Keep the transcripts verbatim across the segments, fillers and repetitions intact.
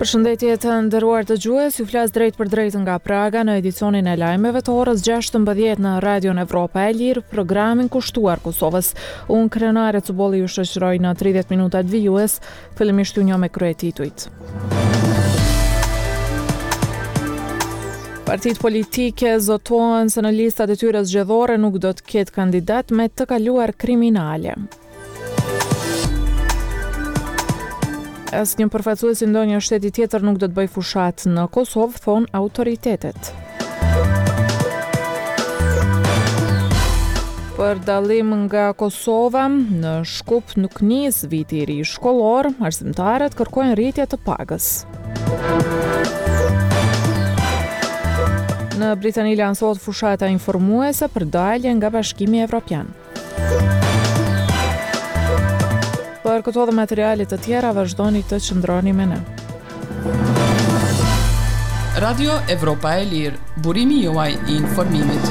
Përshëndetje të nderuar dëgjues, ju flas drejt për drejt nga Praga në edicionin e lajmeve të orës gjashtëmbëdhjetë në Radion Evropa e Lirë, programin kushtuar Kosovës. Unë Krenare Cubolli ju shoqëroj në tridhjetë minutat vijues, fillimisht ju njoh me kryetituit. Partitë politike zotohen se në listat e tyre zgjedhore nuk do të ketë kandidat me të kaluar kriminale. Asnjë përfaqësues i ndonjë shteti tjetër nuk do të bëjë fushat në Kosovë, thon autoritetet. Për dallim nga Kosova, në Shkup nuk nis viti i ri shkollor, arsimtarët kërkojnë rritje të pagës. Në Britani lansohet fushata informuese për dalje nga Bashkimi Evropian. Për këto dhe materialet të tjera vazhdoni të qëndroni me ne. Radio Evropa e Lirë, burimi juaj i informimit.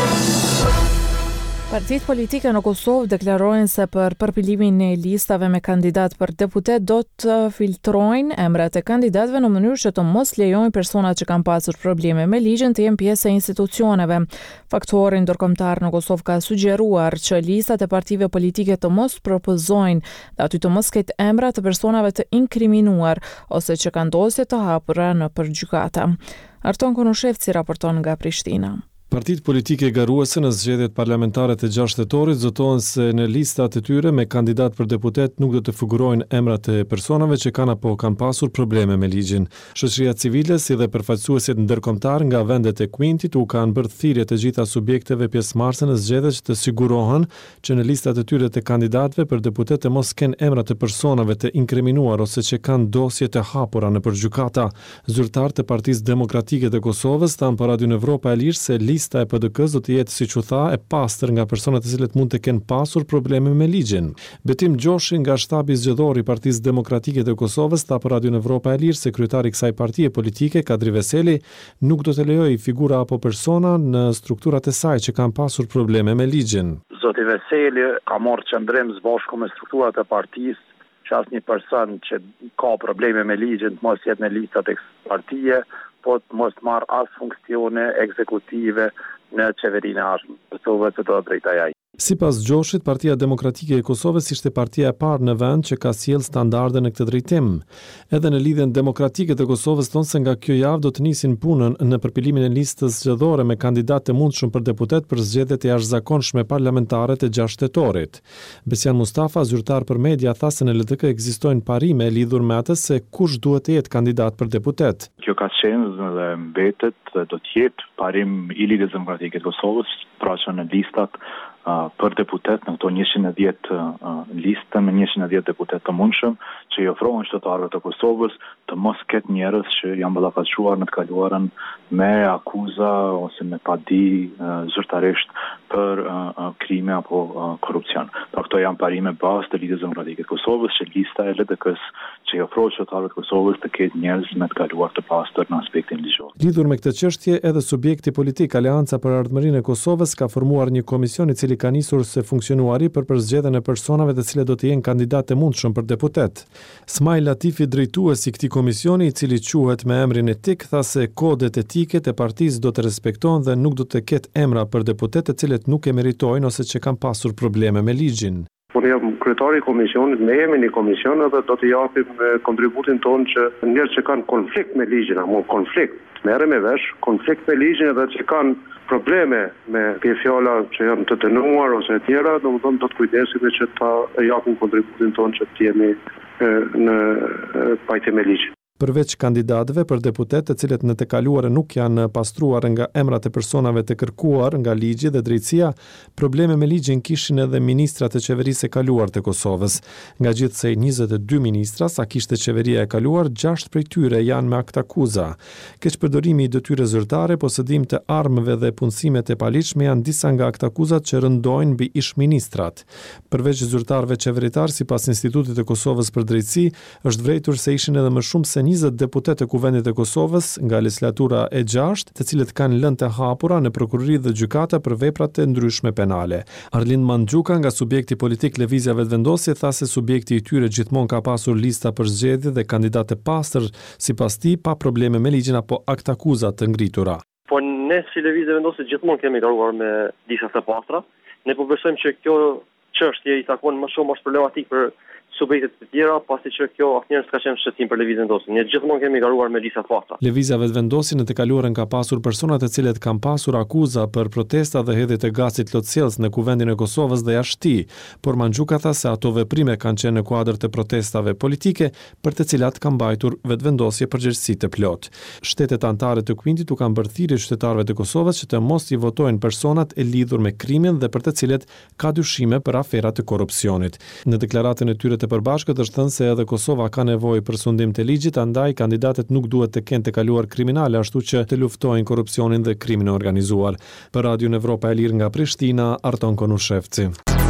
Partitë politike në Kosovë deklarojnë se për përpilimin e listave me kandidat për deputet do të filtrojnë emrat e kandidatëve në mënyrë që të mos lejojnë personat që kanë pasur probleme me ligjin të jenë pjesë e institucioneve. Faktori ndërkombëtar në Kosovë ka sugjeruar që listat e partive politike të mos propozojnë dhe aty të mos ketë emra të personave të inkriminuar ose që kanë dosje të hapura në përgjykata. Arton Konushevci raporton nga Prishtina. Partitë politike garuese në zgjedhjet parlamentare të gjashtë tetorit zotohen se në listat e tyre me kandidat për deputet nuk do të figurojnë emrat e personave që kanë apo kanë pasur probleme me ligjin. Shoqëria civile si dhe përfaqësuesit ndërkombëtar nga vendet e Kuintit u kanë bërë thirrje të gjitha subjekteve pjesëmarrëse në zgjedhje që të sigurohen që në listat e tyre të kandidatëve për deputet të mos kenë emrat e personave të inkriminuar ose që kanë dosje të hapura në përgjykata. Zyrtar të Partisë Demokratike të Kosovës thanë për Radio Evropa e Lirë se lista e P D K-s do të jetë, siç u tha, e pastër nga personat të cilët mund të kenë pasur probleme me ligjin. Betim Gjoshi nga shtabi zgjedhor i Partisë Demokratike të Kosovës tha për Radio Evropa e Lirë se kryetari i kësaj partie politike, Kadri Veseli, nuk do të lejojë figura apo persona në strukturat e saj që kanë pasur probleme me ligjin. Zoti Veseli ka marrë qëndrim së bashku me strukturat e partisë që asnjë person që ka probleme me ligjin të mos jetë në listat e kësaj partie, po të mos marrë as funksione ekzekutive në qeverinë e Kosovës së drejta. Sipas Gjoshit, Partia Demokratike e Kosovës ishte partia e parë në vend që ka sjellë standarde në këtë drejtim. Edhe në lidhjen demokratike të Kosovës thonë se nga kjo javë do të nisin punën në përpilimin e listës zgjedhore me kandidatë të mundshëm për deputet për zgjedhjet e jashtëzakonshme parlamentare të gjashtë tetorit. Besian Mustafa, zyrtar për media, tha se në L D K ekzistojnë parime lidhur me atë se kush duhet të jetë kandidat për deputet. Kjo ka qenë dhe mbetet do të jetë parim i Lidhjes Demokratike të Kosovës, pra që në listat Uh, për deputet në këto njëqind e dhjetë uh, listë me njëqind e dhjetë deputet të mundshëm që i ofrohen qytetarëve të Kosovës të mos ketë njerëz që janë ballafaqsuar në të kaluarën me akuza ose me padi uh, zyrtarisht për uh, uh, krime apo uh, korrupsion. Pra këto janë parime bazë të Lidhjes Demokratike të Kosovës që lista e L D K-s që i ofrohet qytetarëve të Kosovës të ketë njerëz me të kaluar të pastër në aspektin ligjor. Lidhur me këtë çështje, edhe subjekti politik Aleanca për Ardhmërinë e Kosovës ka formuar një komision i cili ka nisur se funksionuari për përzgjedhjen e personave të cilët do të jenë kandidatë të mundshëm për deputet. Smajl Latifi, drejtuesi i këtij komisioni, i cili quhet me emrin etik, tha se kodet etike të partisë do të respektohen dhe nuk do të ketë emra për deputet të cilët nuk e meritojnë ose që kanë pasur probleme me ligjin. Unë jam kryetari i komisionit, ne jemi një komision dhe do të japim kontributin tonë që njerëz që kanë konflikt me ligjin, apo konflikt, merrem me vesh, konflikt me ligjin edhe që kanë probleme me pjefjala që janë të dënuar ose të tjera, domethënë do të kujdesemi që ta japim kontributin tonë që të jemi në pajtim me ligjin. Përveç kandidatëve për deputet të cilët në të kaluarën nuk janë pastruar nga emrat e personave të kërkuar nga ligji dhe drejtësia, probleme me ligjin kishin edhe ministrat e qeverisë e kaluar të Kosovës. Nga gjithsej njëzet e dy ministra sa kishte qeveria e kaluar, gjashtë prej tyre janë me akt akuza. Keqpërdorimi i detyre zyrtare, posedim të armëve dhe punësimet e paligjshme janë disa nga akt akuzat që rëndojnë mbi ish ministrat. Përveç zyrtarëve qeveritar, sipas Institutit të Kosovës për Drejtësi, është vërejtur se ishin edhe më shumë se njëzet deputet të Kuvendit të Kosovës nga legislatura e gjashtë, të cilët kanë lënë të hapura në prokurori dhe gjykata për vepra të ndryshme penale. Arlind Mandxuka nga subjekti politik Lëvizja Vetëvendosje tha se subjekti i tyre gjithmonë ka pasur lista për zgjedhje dhe kandidatë të pastër, sipas tij pa probleme me ligjin apo aktakuza të ngritura. Po ne si Lëvizja Vetëvendosje gjithmonë kemi kaluar me lista të pastra. Ne po besojmë që kjo çështje i takon më shumë është problematik për subjektet të tjera, pasi që kjo asnjëherë s'ka qenë shëtim për Lëvizjen Vetëvendosje. Ne gjithmonë kemi kaluar me lista të pastra. Lëvizja Vetëvendosje në të kaluarën ka pasur persona të cilët kanë pasur akuza për protesta dhe hedhje të gazit lotësjellës në Kuvendin e Kosovës dhe jashtë tij, por Mandxuka tha se ato veprime kanë qenë në kuadër të protestave politike për të cilat ka mbajtur Vetëvendosje përgjegjësi të plot. Shtetet anëtare të Kuintit u kanë bërë thirrje qytetarëve të Kosovës që të mos i votojnë personat e lidhur me krimin dhe për të cilët ka dyshime për afera të korrupsionit. Në deklaratën e tyre të përbashkët është thënë se edhe Kosova ka nevojë për sundim të ligjit, andaj kandidatët nuk duhet të kenë të kaluar kriminale, ashtu që të luftojnë korrupsionin dhe krimin e organizuar. Për Radion Evropa e Lirë nga Prishtina, Arton Konushevci.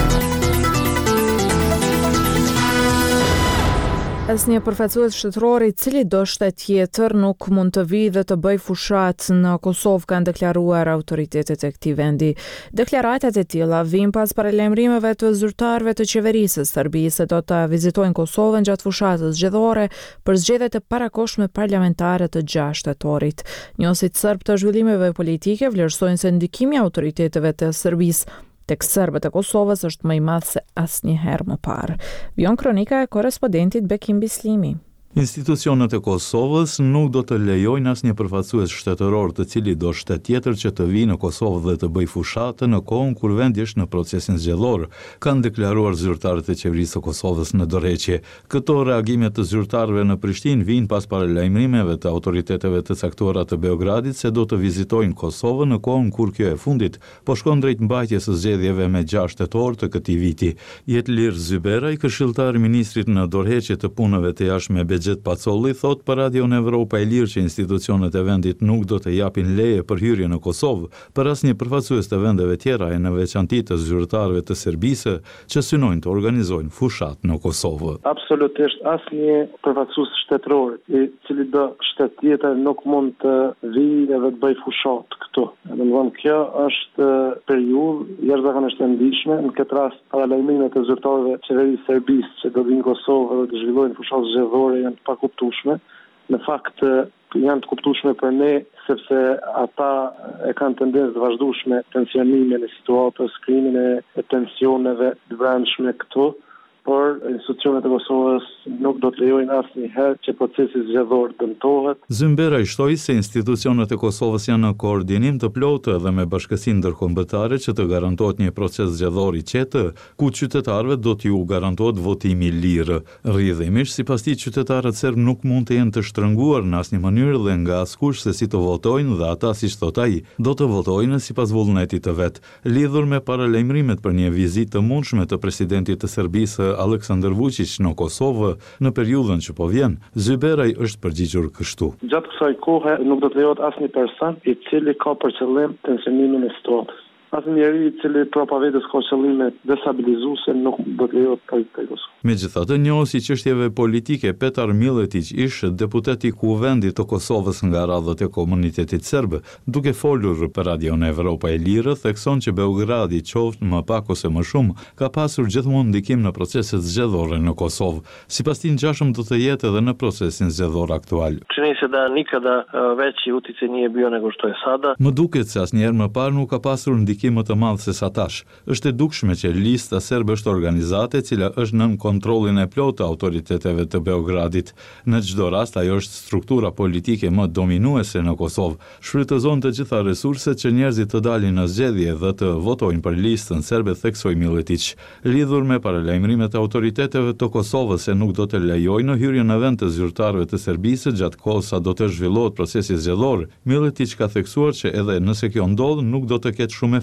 Asnjë përfaqësues shtetëror i cili do shtet tjetër nuk mund të vijë dhe të bëj fushat në Kosovë, kanë deklaruar autoritetet e këtij vendi. Deklaratat e tilla vijnë pas paralajmërimeve të zyrtarëve të qeverisë së Serbisë se do të vizitojnë Kosovën gjatë fushatës zgjedhore për zgjedhjet e parakohshme parlamentare të gjashtë shtatorit. Njësit serb të zhvillimeve politike vlerësojnë se ndikimi i autoriteteve të Serbisë tek serbët e Kosovës është më i madh se asnjëherë më parë. Vjon kronika e korrespondentit Bekim Bislimi. Institucionet e Kosovës nuk do të lejojnë asnjë përfaqësues shtetëror të cili do shtet tjetër që të vijë në Kosovë dhe të bëjë fushatë në kohën kur vendi është në procesin zgjedhor, kanë deklaruar zyrtarët e qeverisë së Kosovës në dorëheqje. Këto reagime të zyrtarëve në Prishtinë vijnë pas paralajmërimeve të autoriteteve të caktuara të Beogradit se do të vizitojnë Kosovën në kohën kur kjo e fundit po shkon drejt mbajtjes së zgjedhjeve me gjashtë tetor të këtij viti. Jetlir Zyberaj, këshilltar i ministrit në dorëheqje të punëve të jashtme Gjet Pacolli, thot për Radion Evropa e Lirë që institucionet e vendit nuk do të japin leje për hyrje në Kosovë për asnjë përfaqësues të vendeve tjera e në veçanti të zyrtarëve të Serbisë që synojnë të organizojnë fushat në Kosovë. Absolutisht asnjë përfaqësues shtetëror i cili do shtet tjetër nuk mund të vijë dhe të bëjë fushat këtu. Domethënë kjo është periudhë jashtëzakonisht e ndihshme, në këtë rast paralajmimet e zyrtarëve të qeverisë serbisë që do vinë në Kosovë dhe të zhvillojnë fushat zgjedhore janë të pakuptueshme. Në fakt janë të kuptueshme për ne sepse ata e kanë tendencë të vazhdueshme tensionimin e situatës, krimin e tensioneve të brendshme këtu, por institucionet e Kosovës nuk do të lejojnë asnjëherë që procesi zgjedhor dëmtohet. Zyberaj shtoi se institucionet e Kosovës janë në koordinim të plotë dhe me bashkësinë ndërkombëtare që të garantohet një proces zgjedhor i qetë, ku qytetarëve do t'ju garantohet votimi i lirë. Rrjedhimisht, sipas tij, qytetarët serb nuk mund të jenë të shtrënguar në asnjë mënyrë dhe nga askush se si të votojnë dhe ata, siç thot ai, do të votojnë sipas vullnetit të vet. Lidhur me paralajmërimet për një vizitë të mundshme të presidentit të Serbisë Aleksandar Vučić në Kosovë në periudhën që po vjen, Zyberaj është përgjigjur kështu. Gjatë kësaj kohe nuk do të lejohet asnjë person i cili ka për qëllim tensionimin e situatës. Asnjë njeri i cili prapa vetes ka qëllime destabilizuese nuk do të lejohet të jetë Kosovë. Megjithatë, njohësi i çështjeve politike Petar Miletić ish deputet i Kuvendit të Kosovës nga radhët e komunitetit serb, duke folur për Radion Evropa e Lirë, thekson që Beogradi, qoftë më pak ose më shumë, ka pasur gjithmonë ndikim në proceset zgjedhore në Kosovë. Sipas tij, ngjashëm do të jetë edhe në procesin zgjedhor aktual. Čini se da nikada veći uticaj nije bio nego što je sada. Më duket se asnjëherë më parë nuk ka pasur ndikim më të madh se sa tash. Është e dukshme që lista serbe është organizate e cila është nën kontrollin e plotë të autoriteteve të Beogradit. Në çdo rast ajo është struktura politike më dominuese në Kosovë. Shfrytëzon të gjitha resurset që njerëzit të dalin në zgjedhje dhe të votojnë për listën serbe, theksoi Miletić. Lidhur me paralajmërimet e autoriteteve të Kosovës se nuk do të lejojnë hyrjen në vend të zyrtarëve të Serbisë gjatë kohës sa do të zhvillohet procesi zgjedhor, Miletić ka theksuar që edhe nëse kjo ndodh nuk do të ketë shumë efekt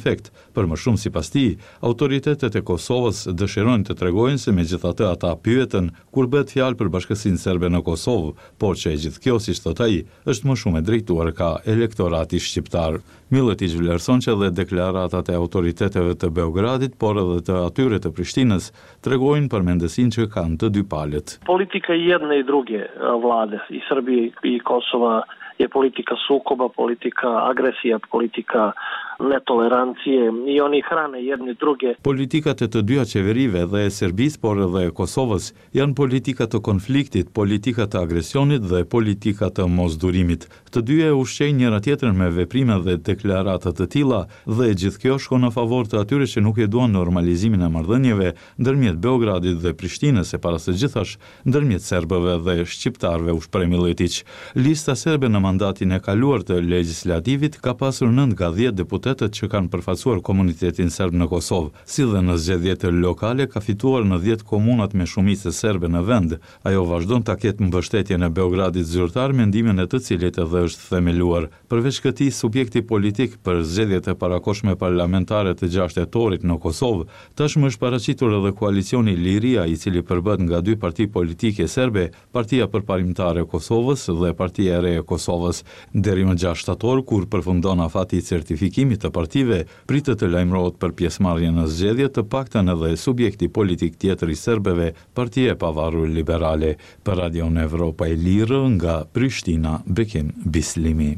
architekt. Për më shumë sipas tij, autoritetet e Kosovës dëshirojnë të tregojnë se megjithatë ata pyeten kur bëhet fjalë për bashkësinë serbe në Kosovë, por që e gjithë kjo, siç thot ai, është më shumë e drejtuar ka elektorati shqiptar. Miletić vlerëson që dhe deklaratat e autoriteteve të Beogradit, por edhe të atyre të Prishtinës, tregojnë për mendësinë që kanë të dy palët. Politika jedne i druge vlade, i Srbije i Kosova, je politika sukoba, politika agresije, politika netolerancije i oni hrane jedni druge. Politikat e të dyja qeverive dhe e Serbisë, por edhe e Kosovës, janë politika të konfliktit, politika të agresionit dhe politika të mosdurimit. Të dyja e ushqejnë njëra tjetrën me veprime dhe deklarata të tilla dhe gjithë kjo shkon në favor të atyre që nuk e duan normalizimin e marrëdhënieve ndërmjet Beogradit dhe Prishtinës, e para së gjithash ndërmjet serbëve dhe shqiptarëve, u shpreh Miletić. Lista serbe në mandatin e kaluar të legjislativit ka pasur nëntë nga dhjetë deputetët që kanë përfaqësuar komunitetin serb në Kosovë, si dhe në zgjedhjet lokale ka fituar në dhjetë komunat me shumicë serbe në vend. Ajo vazhdon ta ketë mbështetjen e Beogradit zyrtar, mendimin e të cilit edhe është themeluar. Përveç këtij subjekti politik për zgjedhjet e parakohshme parlamentare të gjashtë tetorit në Kosovë, tashmë është paraqitur edhe koalicioni Liria, i cili përbëhet nga dy parti politike serbe, Partia Përparimtare e Kosovës dhe Partia e Re e Kosovës. Deri më gjashtë shtator, kur përfundon afati i certifikimit të partive, pritet të lajmërohet për pjesëmarrje në zgjedhje, të paktën edhe subjekti politik tjetër i serbëve, Partia e Pavarur Liberale. Për Radion Evropa e Lirë, nga Prishtina, Bekim Bislimi.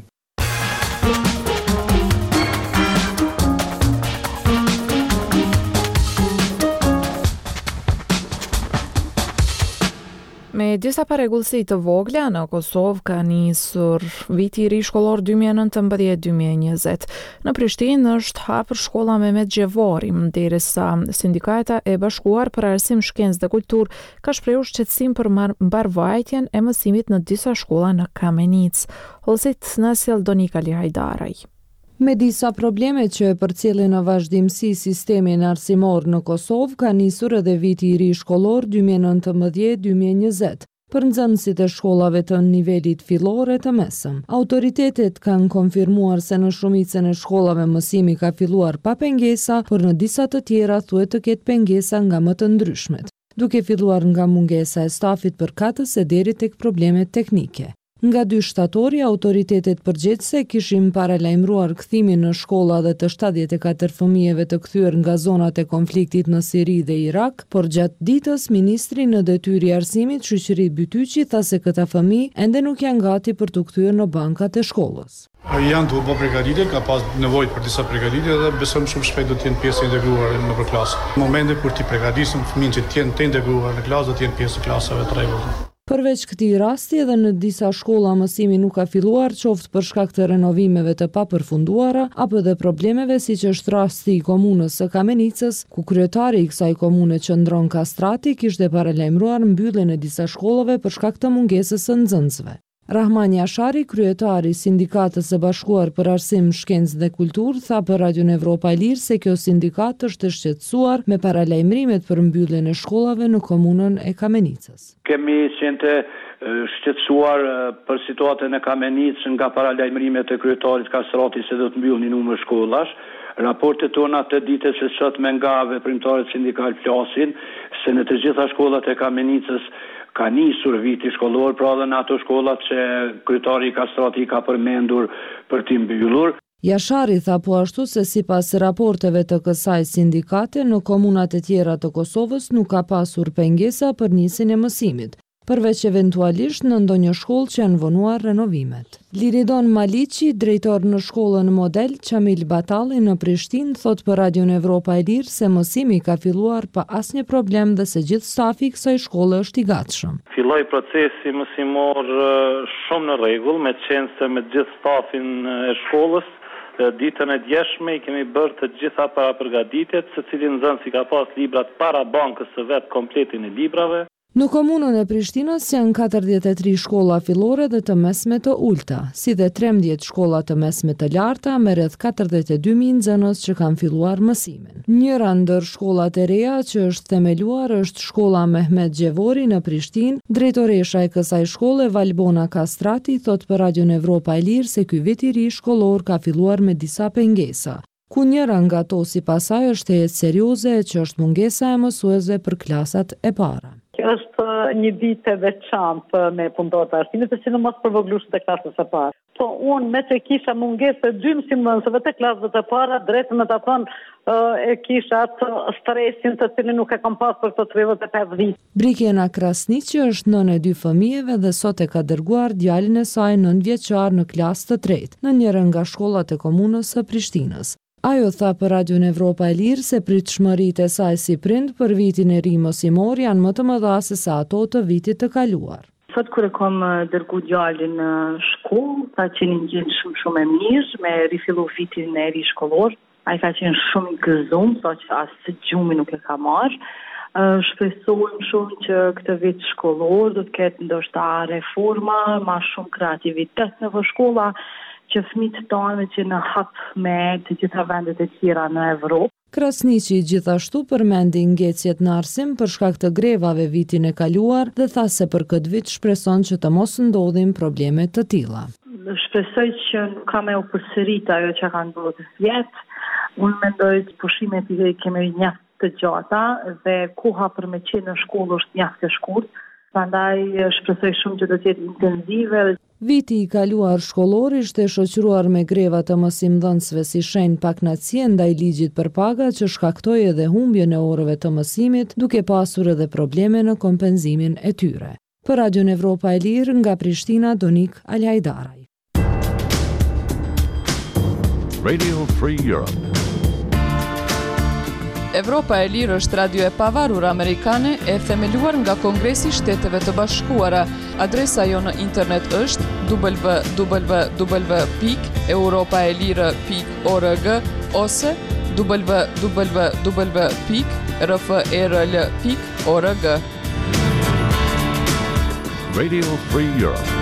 Me disa paregullsi të vogla, në Kosovë ka nisur viti i ri shkollor dy mijë e nëntëmbëdhjetë dy mijë e njëzet. Në Prishtinë është hapur shkolla Mehmet Xhevari, derisa Sindikata e Bashkuar për Arsim, Shkencë dhe Kulturë ka shprehur shqetësim për mbarvajtjen e mësimit në disa shkolla në Kamenicë. Hollësit na sjell Donika Lihajdaraj. Me disa probleme që përcjellin në vazhdimsi sistemin arsimor në Kosovë, ka nisur edhe viti i ri shkollor dy mijë e nëntëmbëdhjetë dy mijë e njëzet për nxënësit e shkollave të nivelit fillor e të mesëm. Autoritetet kanë konfirmuar se në shumicën e shkollave mësimi ka filluar pa pengesa, por në disa të tjera thuhet të ketë pengesa nga më të ndryshmet, duke filluar nga mungesa e stafit përkatës e deri tek problemet teknike. Nga dy shtatori, autoritetet përgjegjëse kishin paralajmëruar kthimin në shkolla dhe të shtatëdhjetë e katër fëmijëve të kthyer nga zonat e konfliktit në Siri dhe Irak, por gjatë ditës ministri në detyrë i arsimit, Shoqëri Bytyqi, tha se këta fëmijë ende nuk janë gati për të kthyer në bankat e shkollës. Janë duhet bë përgatitje, ka pas nevojë për disa përgatitje dhe besojmë shumë shpejt do të jenë pjesë integruar në për klasë. Në momentin kur ti përgatisim fëmijën që të jenë të integruar në klasë, do të jenë pjesë e klasave të rregullta. Përveç këtij rasti, edhe në disa shkolla mësimi nuk ka filluar, qoftë për shkak të renovimeve të papërfunduara, apo dhe problemeve siç është rasti i komunës së Kamenicës, ku kryetari i kësaj komune Qëndron Kastrati kishte paralajmëruar mbylljen e disa shkollave për shkak të mungesës së nxënësve. Rahman Jashari, kryetari i Sindikatës së Bashkuar për Arsim, Shkencë dhe Kulturë, tha për Radion Evropa e Lirë se kjo sindikat është e shqetësuar me paralajmërimet për mbylljen e shkollave në komunën e Kamenicës. Kemi qenë të shqetësuar për situatën e Kamenicës nga paralajmërimet e kryetarit Kastrati se do të mbyllin numër shkollash. Raportet tona të ditës së sotme nga veprimtarët sindikal flasin se në të gjitha shkollat e Kamenicës ka nisur viti shkollor, pra dhe në ato shkollat që kryetari Kastrati ka përmendur për t'i mbyllur. Jashari tha po ashtu se sipas raporteve të kësaj sindikate, në komunat e tjera të Kosovës nuk ka pasur pengesa për nisjen e mësimit, përveç eventualisht në ndonjë shkollë që janë vonuar renovimet. Liridon Maliqi, drejtor në shkollën Model Qamil Batalli në Prishtinë, thot për Radion Evropa e Lirë se mësimi ka filluar pa asnjë problem dhe se gjithë stafi i kësaj shkolle është i gatshëm. Filloi procesi mësimor shumë në rregull, me qenë se me gjithë stafin e shkollës ditën e djeshme i kemi bërë të gjitha para përgatitjet, secili nxënës i ka pas librat para bankës së vet, kompletin e librave. Në komunën e Prishtinës janë katërdhjetë e tre shkolla fillore dhe të mesme të ulta, si dhe trembëdhjetë shkolla të mesme të larta me rreth katërdhjetë e dy mijë nxënës që kanë filluar mësimin. Njëra ndër shkollat e reja që është themeluar është shkolla Mehmet Xhevari në Prishtinë. Drejtoresha e kësaj shkolle, Valbona Kastrati, thot për Radion Evropa e Lirë se ky vit i ri shkollor ka filluar me disa pengesa, ku njëra nga to si pasaj është e jetë serioze që është mungesa e mësuesve për klasat e para. Është një ditë e veçantë me punëtorët e arsimit, të sidomos për vogëlueshët e klasës së parë. Po unë me që kisha mungesë të dy mësimdhënësve të klasëve të para, drejtën me ta thonë e kisha atë stresin të cilin nuk e kam pas për këto tridhjetë e pesë vite. Brikjena Krasniqi është nënë e dy fëmijëve dhe sot e ka dërguar djalin e saj nëntëvjeçar në klasë të tretë në njërin nga shkollat e komunës së Prishtinës. Ajo tha për Radion Evropa e Lirë se pritshmëritë e saj si prind për vitin e ri mësimor janë më të mëdha se sa ato të vitit të kaluar. Sot kur e kam dërgu djalin në shkollë, ka qenë një gjendje shumë shumë e mirë me rifillu vitin e ri shkollor. Ai ka qenë shumë i gëzuar, sa që as gjumi nuk e ka marrë. Uh, shpresojmë shumë që këtë vit shkollor do të ketë ndoshta reforma, ma shumë kreativitet në shkolla, që fëmijët tonë që në hap me të gjitha vendet e tjera në Evropë. Krasniqi gjithashtu përmendi ngecjet në arsim për shkak të grevave vitin e kaluar dhe tha se për këtë vit shpreson që të mos ndodhin probleme të tilla. Shpresoj që nuk ka me u përsërit ajo që ka ndodhur të vjet. Unë mendoj që pushimet i kemi mjaft të gjata dhe koha për me qenë në shkollë është mjaft e shkurtë. Prandaj shpresoj shumë që do të jetë intensive. Viti i kaluar shkollor ishte shoqëruar me greva të mësimdhënësve si shenjë pakënaqësie ndaj ligjit për paga që shkaktoi edhe humbjen e orëve të mësimit, duke pasur edhe probleme në kompenzimin e tyre. Për Radion Evropa e Lirë nga Prishtina, Donik Aljajdaraj. Radio Free Europe. Evropa e Lirë është radio e pavarur amerikane e themeluar nga Kongresi i Shteteve të Bashkuara. Adresa jo në internet është w w w pikë europaelire pikë org ose w w w pikë r f e r l pikë org. Radio Free Europe.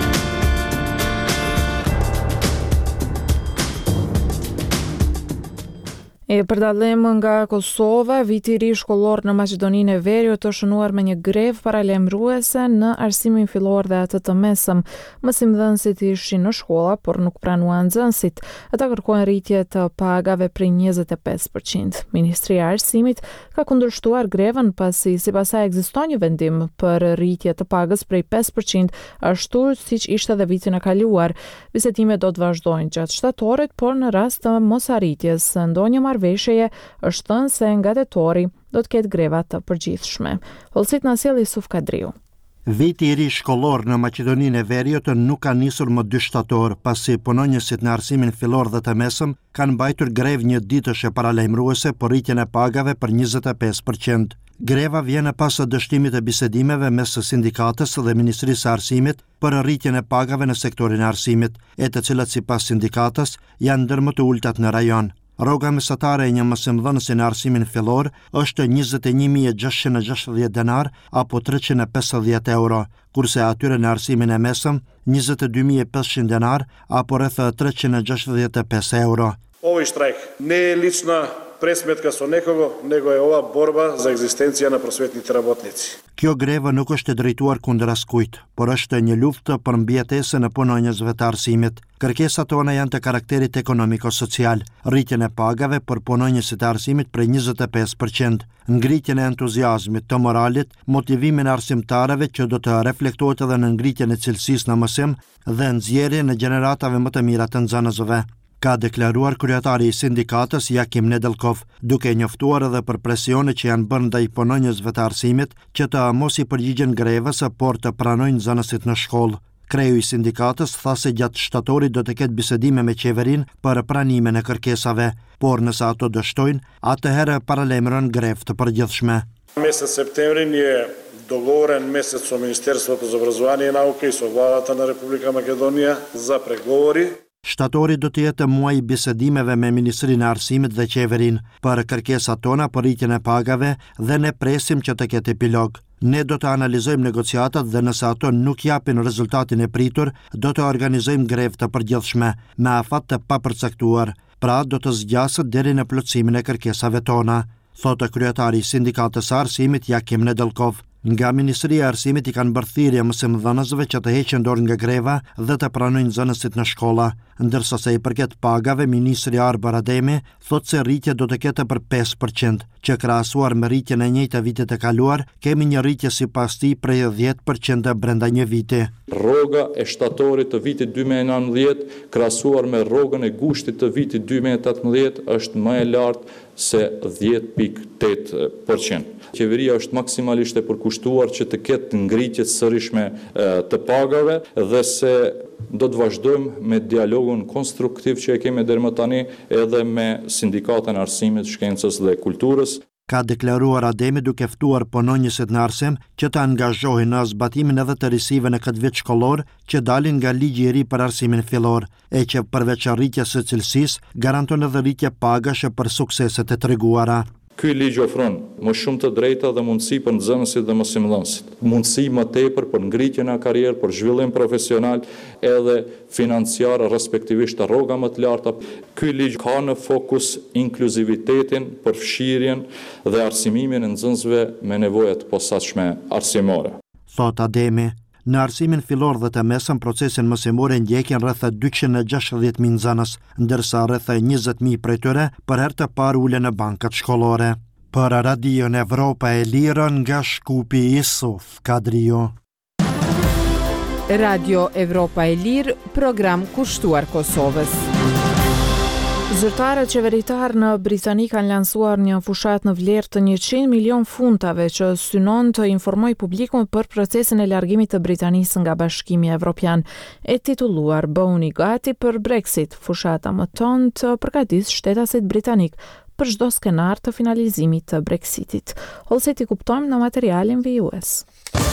E për dallim nga Kosova, viti i ri shkollor në Maqedoninë e Veriut të shënuar me një grevë paralajmëruese në arsimin fillor dhe atë të mesëm. Mësimdhënësit ishin në shkolla, por nuk pranuan nxënësit. Ata kërkojnë rritje të pagave prej njëzet e pesë përqind. Ministria e Arsimit ka kundërshtuar grevën pasi sipas saj ekziston një vendim për rritje të pagës prej pesë përqind, ashtu siç ishte edhe vitin e kaluar. Bisedimet do të vazhdojnë gjatë shtatorit, por në rast të mosarritjes ndonjë marrëveshjeje është thënë se nga tetori do të ketë greva të përgjithshme. Hollësit na sjell Yusuf Kadriu. Viti i ri shkollor në Maqedoninë e Veriut nuk ka nisur më dy shtator, pasi punonjësit në arsimin fillor dhe të mesëm kanë mbajtur grevë një ditëshe paralajmëruese për rritjen e pagave për njëzet e pesë përqind. Greva vjen pas së dështimit të bisedimeve mes së sindikatës dhe Ministrisë së Arsimit për rritjen e pagave në sektorin e arsimit, e të cilat sipas sindikatës janë ndër më të ultat në rajon. Rroga mesatare e një mësimdhënësi në arsimin fillor është njëzet e një mijë e gjashtëqind e gjashtëdhjetë denar apo treqind e pesëdhjetë euro, kurse atyre në arsimin e mesëm njëzet e dy mijë e pesëqind denar apo rreth treqind e gjashtëdhjetë e pesë euro. Ovaj štrajk ne je lična presmetka со nekogo, nego je ova borba za egzistencija na prosvetните работници. Kjo grevë nuk është e drejtuar kundër askujt, por është një luftë për mbijetesën e punonjësve të arsimit. Kërkesat tona janë të karakterit ekonomiko-social, rritjen e pagave për punonjësit e arsimit prej njëzet e pesë përqind, ngritjen e entuziazmit të moralit, motivimin e arsimtarëve që do të reflektohet edhe në ngritjen e cilësisë në mësim dhe nxjerrjen e gjeneratave më të mira të nxënësve, ka deklaruar kryetari i sindikatës Jakim Nedelkov, duke njoftuar edhe për presione që janë bërë ndaj punonjësve të arsimit që të mos i përgjigjen grevës, por të pranojnë nxënësit në shkollë. Kreu i sindikatës tha se gjatë shtatorit do të ketë bisedime me qeverinë për pranimin e kërkesave, por nëse ato dështojnë, atëherë paralajmëron grevë të përgjithshme. Месец септември je dogovoren mesec со Министерството за образование и наука и со владата на Република Македонија за преговори. Shtatori do të jetë muaj i bisedimeve me Ministrinë e Arsimit dhe qeverinë për kërkesat tona për rritjen e pagave dhe ne presim që të ketë epilog. Ne do të analizojmë negociatat dhe nëse ato nuk japin rezultatin e pritur, do të organizojmë grevë të përgjithshme me afat të papërcaktuar, pra do të zgjasët deri në plotësimin e kërkesave tona, thotë kryetari i sindikatës së arsimit Jakim Nedelkov. Nga Ministria e Arsimit i kanë bërë thirrje mësimdhënësve që të heqin dorë nga greva dhe të pranojnë nxënësit në shkolla, ndërsa sa i përket pagave, Ministri Arber Ademi thotë se rritja do të ketë për pesë përqind, që krahasuar me rritjen e njëjtë të vitit të kaluar, kemi një rritje sipas tij prej dhjetë përqind brenda një viti. Rroga e shtatorit të vitit dy mijë e nëntëdhjetë krahasuar me rrogën e gushtit të vitit dy mijë e tetëmbëdhjetë është më e lartë se dhjetë pikë tetë përqind. Qeveria është maksimalisht e përkushtuar që të ketë ngritje sërishme të pagave dhe se do të vazhdojmë me dialogun konstruktiv që e kemi deri më tani edhe me sindikatën e arsimit, shkencës dhe kulturës. Ka deklaruar Ademi duke ftuar punonjësit në arsim që të angazhohen në zbatimin edhe të risive në këtë vit shkollor që dalin nga ligji i ri për arsimin fillor, e që përveç rritjes së cilësisë garanton edhe rritje pagash për sukseset e treguara. Ky ligj ofron më shumë të drejta dhe mundësi për nxënësit dhe mësimdhënësit. Mundësi më tepër për ngritjen e karrierë, për zhvillim profesional edhe financiar, respektivisht rroga më të larta. Ky ligj ka në fokus inkluzivitetin, përfshirjen dhe arsimimin e nxënësve me nevoja të posaçme arsimore. Thot Ademi. Në arsimin fillor dhe të mesëm, procesin mësimor e ndjekin rreth dyqind e gjashtëdhjetë mijë nxënës, ndërsa rreth njëzet mijë prej tyre për herë të parë ulen në bankat shkollore. Për Radion Evropa e Lirë nga Shkupi Isuf Kadrio. Radio Evropa e Lirë, program kushtuar Kosovës. Zyrtarët qeveritar në Britani kanë lansuar një fushat në vlerë të njëqind milion funtave që synon të informoj publikun për procesin e largimit të Britanisë nga Bashkimi Evropian, e titulluar Bëhuni gati për Brexit. Fushata më tonë të përgatis shtetasit britanik për çdo skenar të finalizimit të Brexitit. Ose ti kuptojmë në materialin vijues.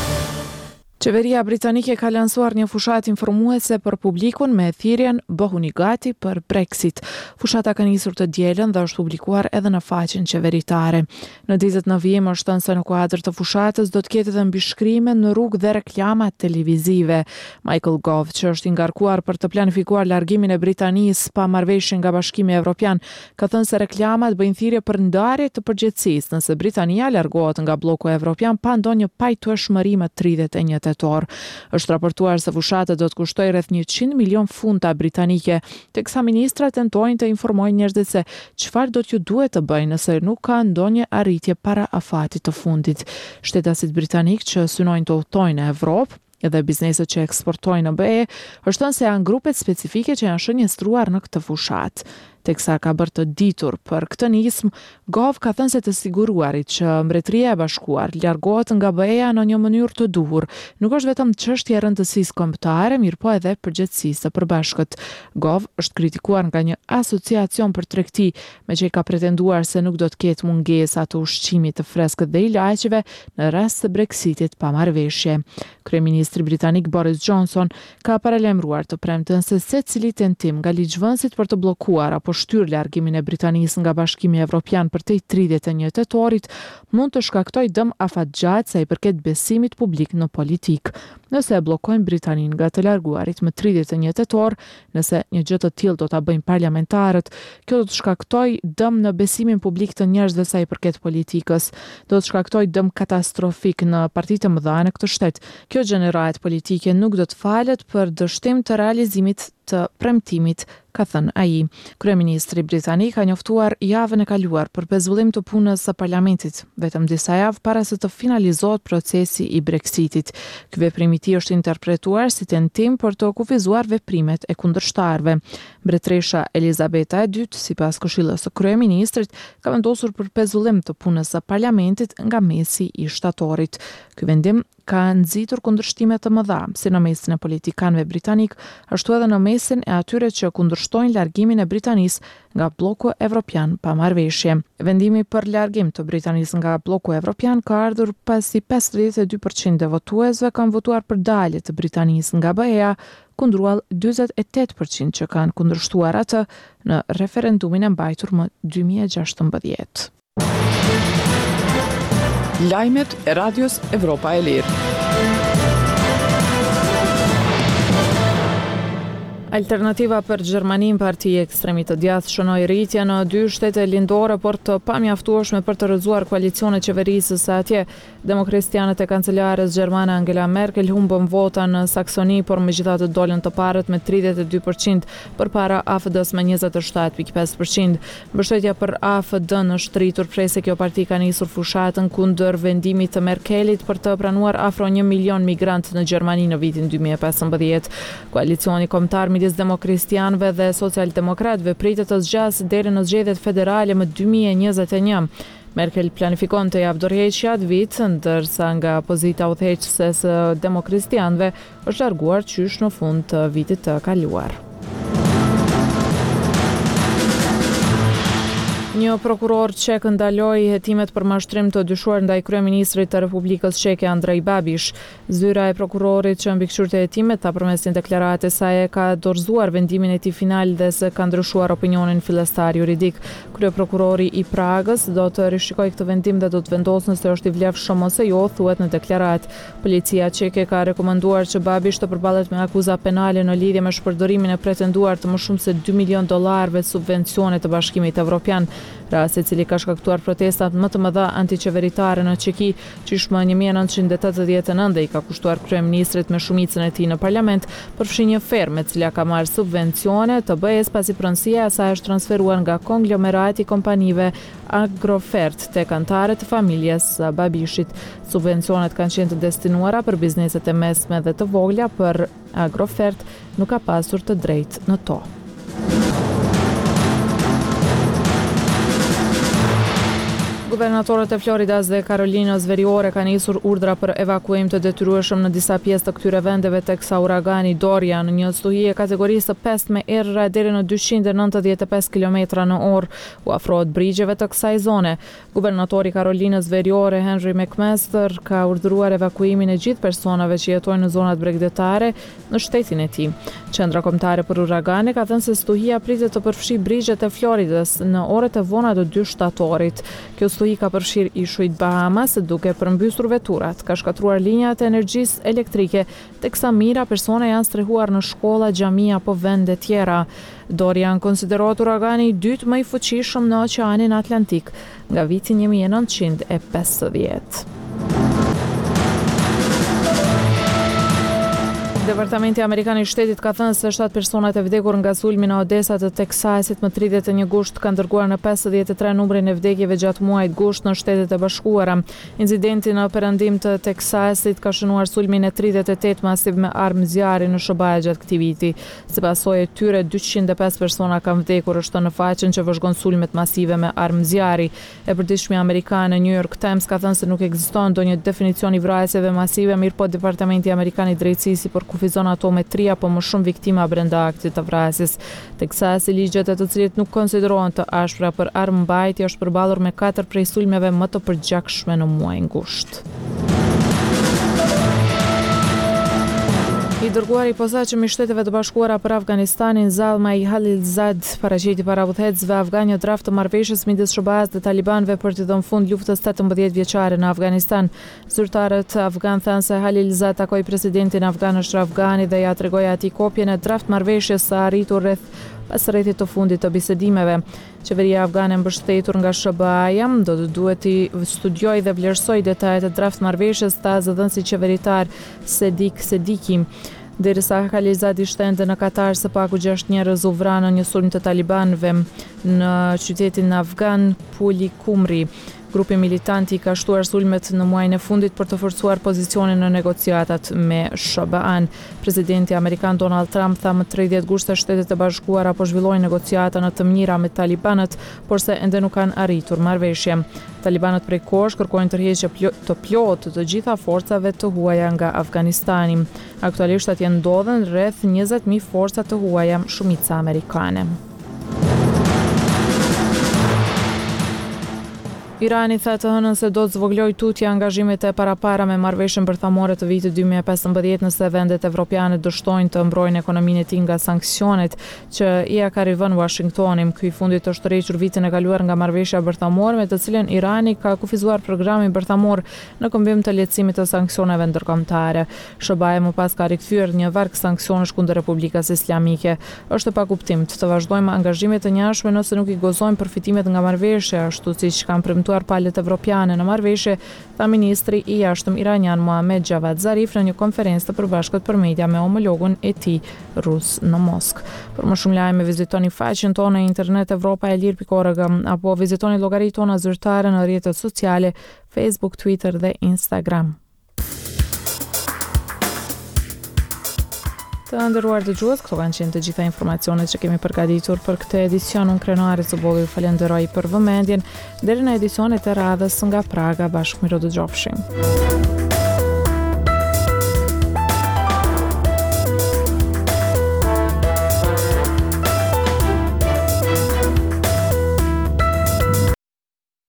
Qeveria britanike ka lansuar një fushat informuese për publikun me thirrjen Bëhuni gati për Brexit. Fushata ka nisur të dielën dhe është publikuar edhe në faqen qeveritare. Në ditët në vijim është thënë se në kuadër të fushatës do të ketë edhe mbishkrime në rrugë dhe reklama televizive. Michael Gove, që është i ngarkuar për të planifikuar largimin e Britanisë pa marrëveshje nga Bashkimi Evropian, ka thënë se reklamat bëjnë thirrje për ndarje të përgjegjësisë nëse Britania largohet nga bloku evropian pa ndonjë pajtueshmëri më tridhjetë e një tetor. Është raportuar se fushata do të kushtoj rreth njëqind milion funta britanike, teksa ministrat tentojnë të informojnë njerëzit se çfarë do t'ju duhet të bëjnë nëse nuk ka ndonjë arritje para afatit të fundit. Shtetasit britanik që synojnë të udhtojnë në Evropë edhe bizneset që eksportojnë në B E, është thënë se janë grupet specifike që janë shënjestruar në këtë fushat. Teksa ka bërë të ditur për këtë nismë, Gove ka thënë se të siguruarit që Mbretëria e Bashkuar largohet nga B E-ja në një mënyrë të duhur, nuk është vetëm çështje e rëndësisë kombëtare, mirë po edhe përgjegjësisë së përbashkët. Gove është kritikuar nga një asociacion për tregti, me që i ka pretenduar se nuk do të ketë mungesa të ushqimit të freskët dhe ilaçeve në rast të Brexitit pa marrëveshje. Kryeministri britanik Boris Johnson ka paralajmëruar të premten se secili tentim nga ligjvënësit për të bllokuar apo shtyr largimin e Britanisë nga Bashkimi Evropian për te tridhjetë e një tetorit mund të shkaktoj dëm afatgjatë sa i përket besimit publik në politik. Nëse e bllokojnë Britaninë nga të larguarit më tridhjetë e një tetor, nëse një gjë të tillë do ta bëjnë parlamentarët, kjo do të shkaktoj dëm në besimin publik të njerëzve sa i përket politikës. Do të shkaktoj dëm katastrofik në partitë të mëdha në këtë shtet. Kjo gjeneratë politike nuk do të falet për dështim të realizimit të premtimit, ka thënë ai. Kryeministri britanik ka njoftuar javën e kaluar për pezullim të punës së parlamentit, vetëm disa javë para se të finalizohet procesi i Brexitit. Ky veprim i tij është interpretuar si tentim për të kufizuar veprimet e kundërshtarëve. Mbretëresha Elizabeta e dytë, sipas këshillës së kryeministrit, ka vendosur për pezullim të punës së parlamentit nga mesi i shtatorit. Ky vendim ka nxitur kundërshtime të mëdha, si në mesin e politikanëve britanik, ashtu edhe në mesin e atyre që kundërshtojnë largimin e Britanisë nga bloku evropian pa marrëveshje. Vendimi për largim të Britanisë nga bloku evropian ka ardhur pasi pesëdhjetë e dy përqind e votuesve kanë votuar për dalje të Britanisë nga B E-ja, kundruar dyzet e tetë përqind që kanë kundërshtuar atë në referendumin e mbajtur më dy mijë e gjashtëmbëdhjetë. Lajmet e Radios Evropa e Lirë. Alternativa për Gjermanin, partia ekstremit të djathtë, shënoi rritje në dy shtete lindore, por të pamjaftueshme për të rrëzuar koalicione qeverisë së atje. Demokristianët e kancelares gjermane Angela Merkel humbën vota në Saksoni, por megjithatë dolën të parët me tridhjetë e dy përqind përpara A F D-s me njëzet e shtatë pikë pesë përqind. Mbështetja për A F D-n është rritur prej se kjo parti ka nisur fushatën kundër vendimit të Merkelit për të pranuar afro një milion migrant në Gjermani në vitin dy mijë e pesëmbëdhjetë. Koalicioni kombëtar midis demokristianëve dhe socialdemokratëve pritet të zgjasë deri në zgjedhjet federale më dy mijë e njëzet e një. Merkel planifikon të javë dorëheqja atë vit, ndërsa nga pozita udhëheqëse së demokristianëve është larguar qysh në fund të vitit të kaluar. Një prokuror çek ndaloi hetimet për mashtrim të dyshuar ndaj kryeministrit të Republikës Çeke Andrej Babiš. Zyra e prokurorit që mbikëqyrte hetimet ta përmes një deklarate saj ka dorëzuar vendimin e tij final dhe se ka ndryshuar opinionin fillestar juridik. Kryeprokurori i Pragës do të rishikojë këtë vendim dhe do të vendosë nëse është i vlefshëm ose jo, thuhet në deklaratë. Policia çeke ka rekomanduar që Babiš të përballet me akuza penale në lidhje me shpërdorimin e pretenduar të më shumë se dy milion dollarëve subvencione të Bashkimit Evropian. Rasti i cili ka shkaktuar protestat më të mëdha antiqeveritare në Çeki, që më një mijë e nëntëqind e tetëdhjetë e nëntë dhe i ka kushtuar kryeministrit me shumicën e tij në parlament përfshi një fermë e cila ka marrë subvencione të B E-s pasi pronësia e saj është transferuar nga konglomerati i kompanive Agrofert tek anëtarët e familjes së Babishit. Subvencionet kanë qenë të destinuara për bizneset e mesme dhe të vogla, për Agrofert nuk ka pasur të drejtë në to. Guvernatorët e Floridas dhe Karolinës Veriore kanë nisur urdhra për evakuim të detyrueshëm në disa pjesë të këtyre vendeve teksa uragani Dorian, një stuhi e kategorisë të pesë me errëra deri në dyqind e nëntëdhjetë e pesë kilometra në orë u afrohet brigjeve të kësaj zone. Guvernatori Karolinës Veriore Henry McMaster ka urdhëruar evakuimin e gjithë personave që jetojnë në zonat bregdetare në shtetin e tij. Qendra kombëtare për uragane ka thënë se stuhia pritet të përfshijë brigjet e Floridës në orët e vona të dy shtatorit. Kjo stuhi ka përfshirë ishujt Bahamas duke përmbysur veturat, ka shkatruar linjat e energjisë elektrike, teksa mijëra persona janë strehuar në shkolla, xhami apo vende tjera. Dorian konsiderohet uragani i dytë më i fuqishëm në Oqeanin Atlantik nga viti një mijë e nëntëqind e pesëdhjetë. Departamenti Amerikan i Shtetit ka thënë se shtatë personat e vdekur nga sulmi në Odesa të Teksasit më tridhjetë e një gusht kanë dërguar në pesëdhjetë e tre numrin e vdekjeve gjatë muajit gusht në Shtetet e Bashkuara. Incidenti në perëndim të Teksasit ka shënuar sulmin e tridhjetë e tetë masiv me armë zjarri në Shobaja gjatë këtij viti. Si pasojë e tyre dyqind e pesë persona kanë vdekur, është në faqen që vëzhgon sulmet masive me armë zjarri. E përditshmja amerikane New York Times ka thënë se nuk ekziston ndonjë definicion i vrasjeve masive, mirëpo Departamenti Amerikan i Drejtësisë për kufizon ato me tri apo më shumë viktima brenda aktit të vrasjes. Teksasi, ligjet e të cilit nuk konsiderohen të ashpra për armëmbajtje, është përballur me katër prej sulmeve më të përgjakshme në muajin gusht. I dërguari i posaçëm i Shteteve të Bashkuara për Afganistanin Zalmay Khalilzad paraqiti para udhëheqësve afgan një draft të marrëveshjes midis S B A-s dhe talibanëve për të dhënë fund luftës tetëmbëdhjetë vjeçare në Afganistan. Zyrtarët afgan thanë se Khalilzad takoi presidentin afgan Ashraf Ghani dhe ja tregoi atij kopjen e draft marrëveshjes së arritur rreth pas rrethit të fundit të bisedimeve. Qeveria afgane mbështetur nga S B A-ja do të duhet të studiojë dhe vlerësojë detajet e draft marrëveshjes, ta zëdhënësi qeveritar Sedik Sediki. Derisa Khalilzad ishte ende në Katar, së paku gjashtë njerëz u vranë në një sulm të talibanëve në qytetin afgan Puli Kumri. Grupi militanti ka shtuar sulmet në muajin e fundit për të forcuar pozicionin në negociatat me S B A-n. Presidenti amerikan Donald Trump tha më tridhjetë gusht se Shtetet e Bashkuara po zhvillojnë negociata në të mira me talibanët, por se ende nuk kanë arritur marrëveshje. Talibanët prej kohësh kërkojnë tërheqje të plotë të gjitha forcave të huaja nga Afganistani. Aktualisht atje ndodhen rreth njëzet mijë forca të huaja, shumica amerikane. Irani tha të hënën se do të zvogloj tutje angazhimet e parapara me marrëveshjen bërthamore të vitit dy mijë e pesëmbëdhjetë nëse vendet evropiane dështojnë të mbrojnë ekonominë e tij nga sanksionet që i ka rivën Washingtoni. Ky fundit është tërhequr vitin e kaluar nga marrëveshja bërthamore me të cilën Irani ka kufizuar programin bërthamor në këmbim të lehtësimit të sanksioneve ndërkombëtare. S B A më pas ka rikthyer një varg sanksionesh kundër Republikës Islamike. Është pa kuptim të vazhdojmë angazhimet e njashme nëse nuk i gozojmë përfitimet nga marrëveshja, ashtu siç kanë premtuar palët evropiane në marrëveshje, tha ministri i jashtëm iranian Mohamed Javad Zarif në një konferencë të përbashkët për media me homologun e tij rus në Moskë. Për më shumë lajme vizitoni faqen tonë në internet europa e lirë pikë org apo vizitoni llogaritë tona zyrtare në rrjetet sociale Facebook, Twitter dhe Instagram. Të nderuar dëgjues, këto kanë qenë të gjitha informacionet që kemi përgatitur për këtë edicion. Unë Krenari Zubolli ju falenderoj për vëmendjen. Deri në edicionet e radhës nga Praga, bashkë miro dëgjofshim.